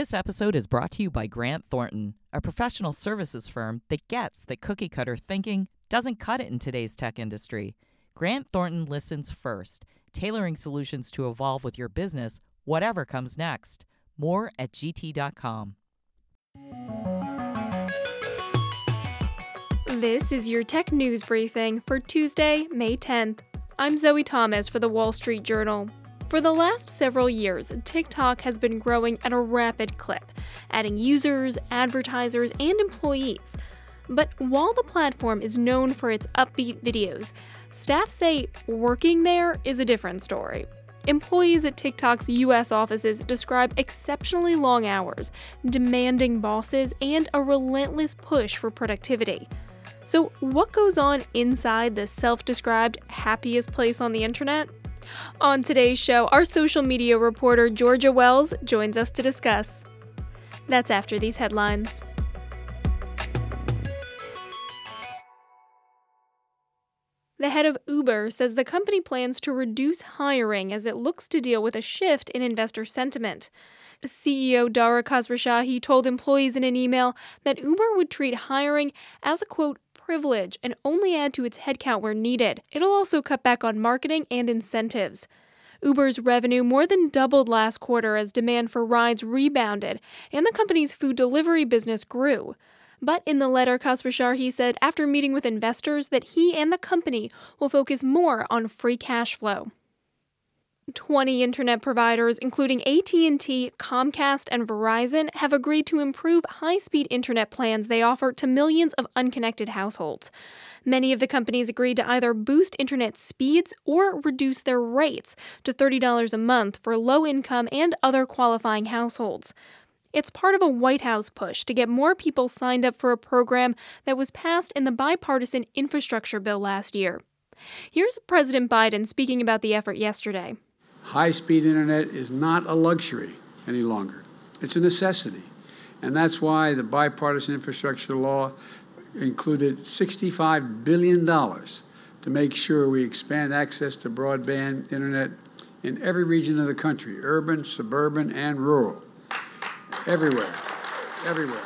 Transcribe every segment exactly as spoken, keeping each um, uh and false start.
This episode is brought to you by Grant Thornton, a professional services firm that gets that cookie-cutter thinking doesn't cut it in today's tech industry. Grant Thornton listens first, tailoring solutions to evolve with your business, whatever comes next. More at G T dot com. This is your tech news briefing for Tuesday, May tenth. I'm Zoe Thomas for the Wall Street Journal. For the last several years, TikTok has been growing at a rapid clip, adding users, advertisers, and employees. But while the platform is known for its upbeat videos, staff say working there is a different story. Employees at TikTok's U S offices describe exceptionally long hours, demanding bosses, and a relentless push for productivity. So what goes on inside the self-described happiest place on the internet? On today's show, our social media reporter Georgia Wells joins us to discuss. That's after these headlines. The head of Uber says the company plans to reduce hiring as it looks to deal with a shift in investor sentiment. C E O Dara Khosrowshahi told employees in an email that Uber would treat hiring as a, quote, privilege and only add to its headcount where needed. It'll also cut back on marketing and incentives. Uber's revenue more than doubled last quarter as demand for rides rebounded and the company's food delivery business grew. But in the letter, Khosrowshahi said after meeting with investors that he and the company will focus more on free cash flow. twenty internet providers, including A T and T, Comcast, and Verizon, have agreed to improve high-speed internet plans they offer to millions of unconnected households. Many of the companies agreed to either boost internet speeds or reduce their rates to thirty dollars a month for low-income and other qualifying households. It's part of a White House push to get more people signed up for a program that was passed in the bipartisan infrastructure bill last year. Here's President Biden speaking about the effort yesterday. High-speed internet is not a luxury any longer. It's a necessity. And that's why the bipartisan infrastructure law included sixty-five billion dollars to make sure we expand access to broadband internet in every region of the country, urban, suburban, and rural. Everywhere. Everywhere.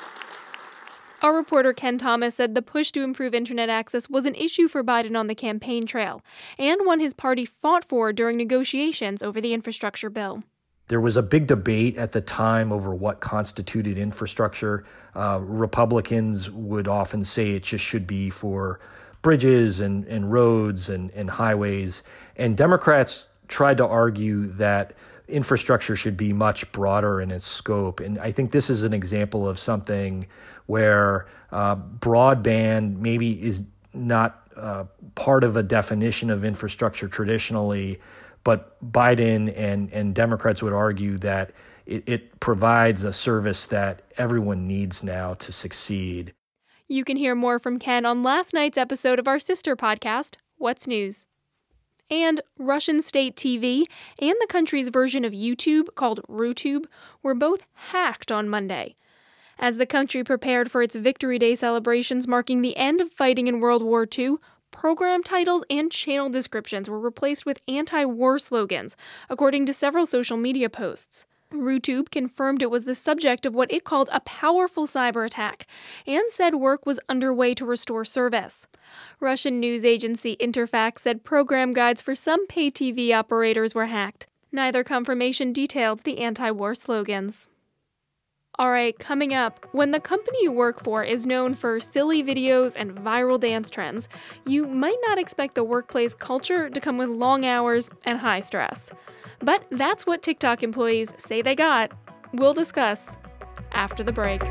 Our reporter Ken Thomas said the push to improve internet access was an issue for Biden on the campaign trail, and one his party fought for during negotiations over the infrastructure bill. There was a big debate at the time over what constituted infrastructure. Uh, Republicans would often say it just should be for bridges and, and roads and, and highways, and Democrats tried to argue that infrastructure should be much broader in its scope. And I think this is an example of something where uh, broadband maybe is not uh, part of a definition of infrastructure traditionally, but Biden and, and Democrats would argue that it, it provides a service that everyone needs now to succeed. You can hear more from Ken on last night's episode of our sister podcast, What's News? And Russian state T V and the country's version of YouTube, called RuTube, were both hacked on Monday. As the country prepared for its Victory Day celebrations marking the end of fighting in World War Two, program titles and channel descriptions were replaced with anti-war slogans, according to several social media posts. RuTube confirmed it was the subject of what it called a powerful cyber attack, and said work was underway to restore service. Russian news agency Interfax said program guides for some pay T V operators were hacked. Neither confirmation detailed the anti-war slogans. All right, coming up, when the company you work for is known for silly videos and viral dance trends, you might not expect the workplace culture to come with long hours and high stress. But that's what TikTok employees say they got. We'll discuss after the break.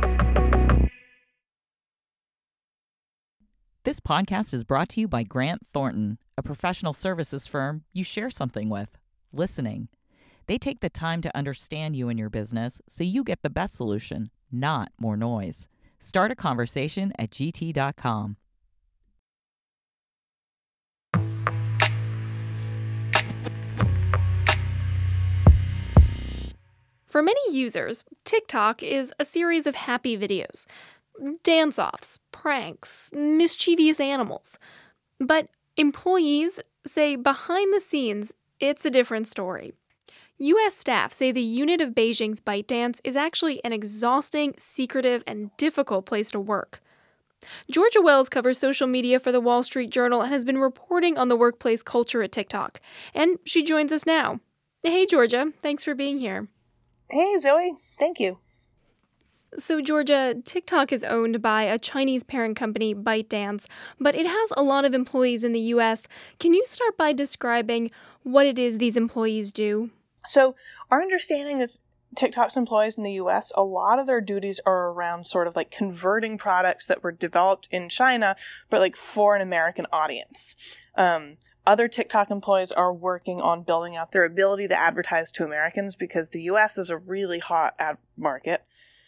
This podcast is brought to you by Grant Thornton, a professional services firm you share something with, listening. They take the time to understand you and your business so you get the best solution, not more noise. Start a conversation at G T dot com. For many users, TikTok is a series of happy videos. Dance-offs, pranks, mischievous animals. But employees say behind the scenes, it's a different story. U S staff say the unit of Beijing's ByteDance is actually an exhausting, secretive, and difficult place to work. Georgia Wells covers social media for the Wall Street Journal and has been reporting on the workplace culture at TikTok. And she joins us now. Hey, Georgia. Thanks for being here. Hey, Zoe. Thank you. So, Georgia, TikTok is owned by a Chinese parent company, ByteDance, but it has a lot of employees in the U S. Can you start by describing what it is these employees do? So our understanding is TikTok's employees in the U S, a lot of their duties are around sort of like converting products that were developed in China, but like for an American audience. Um, other TikTok employees are working on building out their ability to advertise to Americans because the U S is a really hot ad market.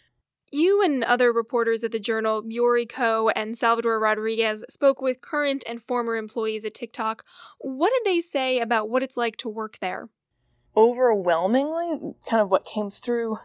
You and other reporters at the Journal, Yuri Ko and Salvador Rodriguez, spoke with current and former employees at TikTok. What did they say about what it's like to work there? Overwhelmingly, kind of what came through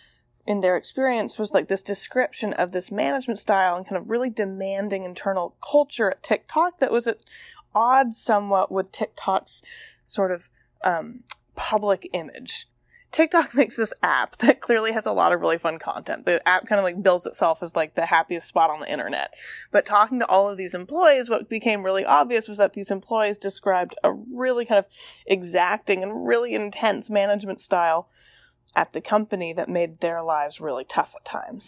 in their experience was like this description of this management style and kind of really demanding internal culture at TikTok that was at odds somewhat with TikTok's sort of um, public image. TikTok makes this app that clearly has a lot of really fun content. The app kind of like bills itself as like the happiest spot on the internet. But talking to all of these employees, what became really obvious was that these employees described a really kind of exacting and really intense management style at the company that made their lives really tough at times.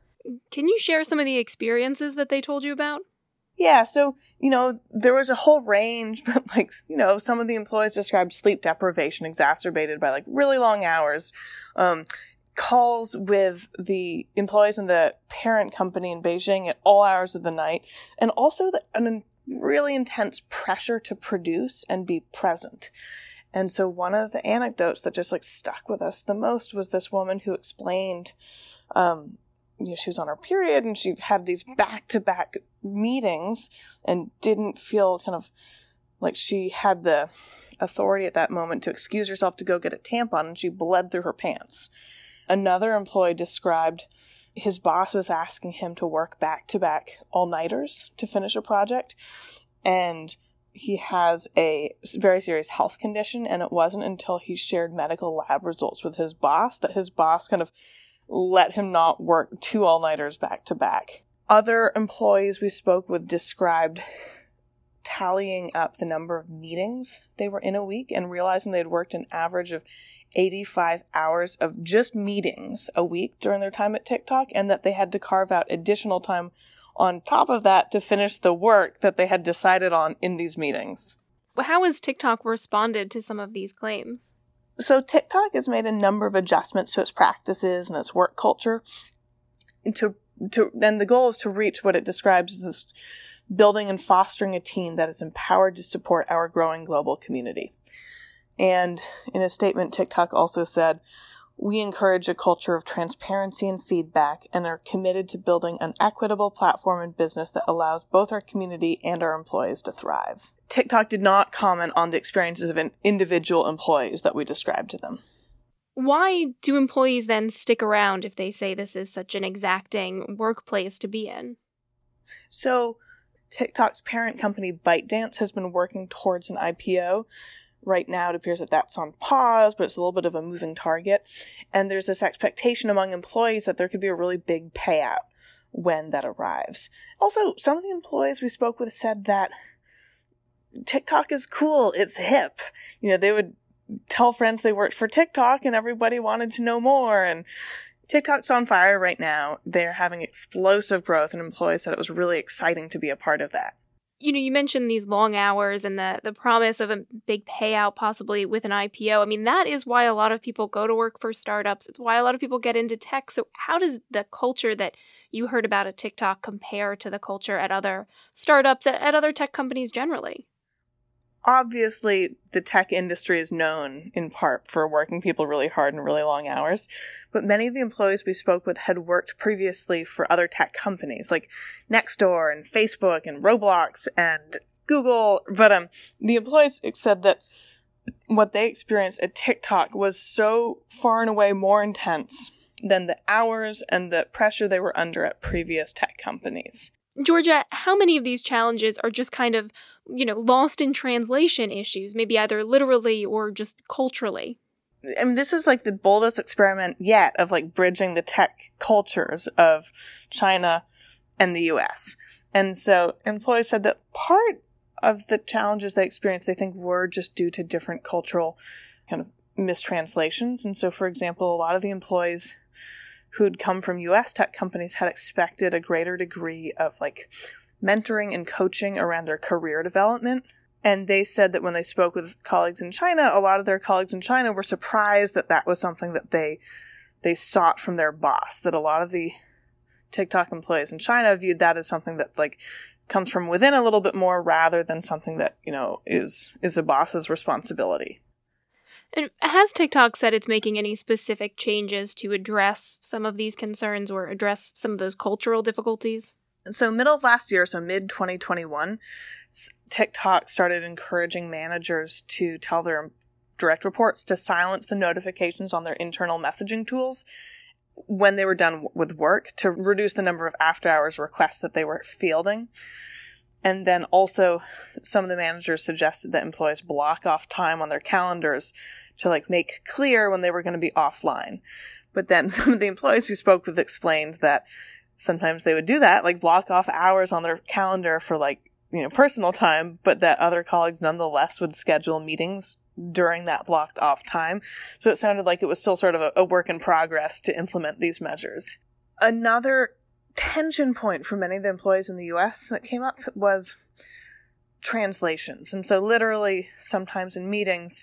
Can you share some of the experiences that they told you about? Yeah, so, you know, there was a whole range, but, like, you know, some of the employees described sleep deprivation exacerbated by, like, really long hours, um, calls with the employees in the parent company in Beijing at all hours of the night, and also the, an really intense pressure to produce and be present. And so one of the anecdotes that just, like, stuck with us the most was this woman who explained, um, you know, she was on her period and she had these back-to-back meetings and didn't feel kind of like she had the authority at that moment to excuse herself to go get a tampon, and she bled through her pants. Another employee described his boss was asking him to work back-to-back all-nighters to finish a project, and he has a very serious health condition, and it wasn't until he shared medical lab results with his boss that his boss kind of let him not work two all-nighters back-to-back. Other employees we spoke with described tallying up the number of meetings they were in a week and realizing they had worked an average of eighty-five hours of just meetings a week during their time at TikTok, and that they had to carve out additional time on top of that to finish the work that they had decided on in these meetings. How has TikTok responded to some of these claims? So TikTok has made a number of adjustments to its practices and its work culture. To, to, and the goal is to reach what it describes as this building and fostering a team that is empowered to support our growing global community. And in a statement, TikTok also said, "We encourage a culture of transparency and feedback and are committed to building an equitable platform and business that allows both our community and our employees to thrive." TikTok did not comment on the experiences of individual employees that we described to them. Why do employees then stick around if they say this is such an exacting workplace to be in? So, TikTok's parent company, ByteDance, has been working towards an I P O. Right now, it appears that that's on pause, but it's a little bit of a moving target. And there's this expectation among employees that there could be a really big payout when that arrives. Also, some of the employees we spoke with said that TikTok is cool, it's hip. You know, they would tell friends they worked for TikTok and everybody wanted to know more. And TikTok's on fire right now. They're having explosive growth, and employees said it was really exciting to be a part of that. You know, you mentioned these long hours and the, the promise of a big payout possibly with an I P O. I mean, that is why a lot of people go to work for startups. It's why a lot of people get into tech. So how does the culture that you heard about at TikTok compare to the culture at other startups, at, at other tech companies generally? Obviously, the tech industry is known in part for working people really hard and really long hours, but many of the employees we spoke with had worked previously for other tech companies like Nextdoor and Facebook and Roblox and Google. But um, the employees said that what they experienced at TikTok was so far and away more intense than the hours and the pressure they were under at previous tech companies. Georgia, how many of these challenges are just kind of, you know, lost in translation issues, maybe either literally or just culturally? I mean, this is like the boldest experiment yet of like bridging the tech cultures of China and the U S. And so employees said that part of the challenges they experienced, they think, were just due to different cultural kind of mistranslations. And so, for example, a lot of the employees who'd come from U S tech companies had expected a greater degree of like mentoring and coaching around their career development. And they said that when they spoke with colleagues in China, a lot of their colleagues in China were surprised that that was something that they they sought from their boss, that a lot of the TikTok employees in China viewed that as something that like comes from within a little bit more rather than something that, you know, is is a boss's responsibility. And has TikTok said it's making any specific changes to address some of these concerns or address some of those cultural difficulties? So middle of last year, so mid twenty twenty-one, TikTok started encouraging managers to tell their direct reports to silence the notifications on their internal messaging tools when they were done with work to reduce the number of after-hours requests that they were fielding. And then also some of the managers suggested that employees block off time on their calendars to like make clear when they were going to be offline. But then some of the employees who spoke with explained that sometimes they would do that, like block off hours on their calendar for like, you know, personal time, but that other colleagues nonetheless would schedule meetings during that blocked off time. So it sounded like it was still sort of a, a work in progress to implement these measures. Another tension point for many of the employees in the U S that came up was translations. And so literally sometimes in meetings,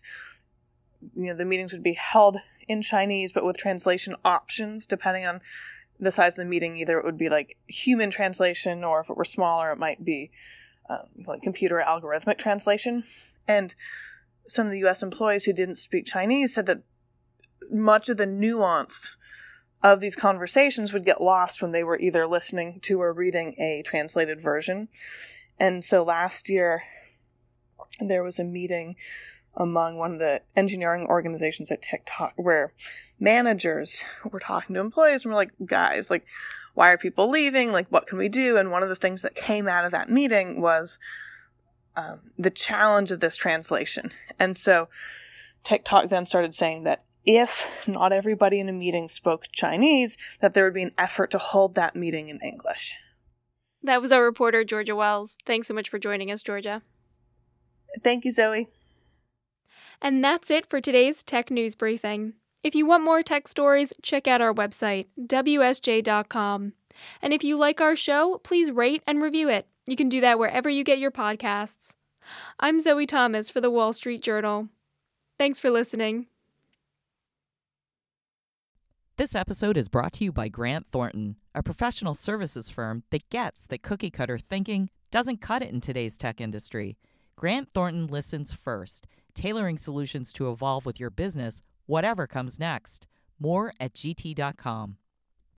you know, the meetings would be held in Chinese, but with translation options depending on the size of the meeting. Either it would be like human translation, or if it were smaller, it might be um, like computer algorithmic translation. And some of the U S employees who didn't speak Chinese said that much of the nuance of these conversations would get lost when they were either listening to or reading a translated version. And so last year, there was a meeting among one of the engineering organizations at TikTok where managers were talking to employees and were like, guys, like, why are people leaving? Like, what can we do? And one of the things that came out of that meeting was um, the challenge of this translation. And so TikTok then started saying that if not everybody in a meeting spoke Chinese, that there would be an effort to hold that meeting in English. That was our reporter, Georgia Wells. Thanks so much for joining us, Georgia. Thank you, Zoe. And that's it for today's Tech News Briefing. If you want more tech stories, check out our website, W S J dot com. And if you like our show, please rate and review it. You can do that wherever you get your podcasts. I'm Zoe Thomas for the Wall Street Journal. Thanks for listening. This episode is brought to you by Grant Thornton, a professional services firm that gets that cookie-cutter thinking doesn't cut it in today's tech industry. Grant Thornton listens first, tailoring solutions to evolve with your business, whatever comes next. More at G T dot com.